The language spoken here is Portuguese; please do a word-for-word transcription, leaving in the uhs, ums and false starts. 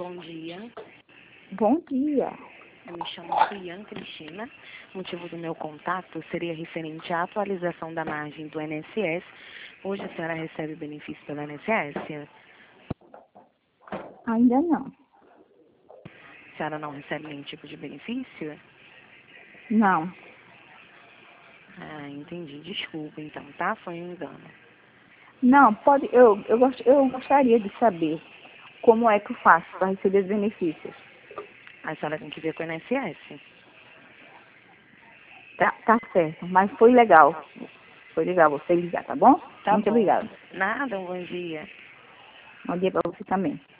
Bom dia. Bom dia. Eu me chamo Cian Cristina. O motivo do meu contato seria referente à atualização da margem do I N S S. Hoje a senhora recebe benefício pelo I N S S? Ainda não. A senhora não recebe nenhum tipo de benefício? Não. Ah, entendi. Desculpa então, tá? Foi um engano. Não, pode. Eu, eu, gost, eu gostaria de saber como é que eu faço para receber os benefícios. A senhora tem que ver com o I N S S. Tá, tá certo, mas foi legal. Foi legal você ligar, tá bom? Tá Muito bom. obrigada. Nada, um bom dia. Bom dia para você também.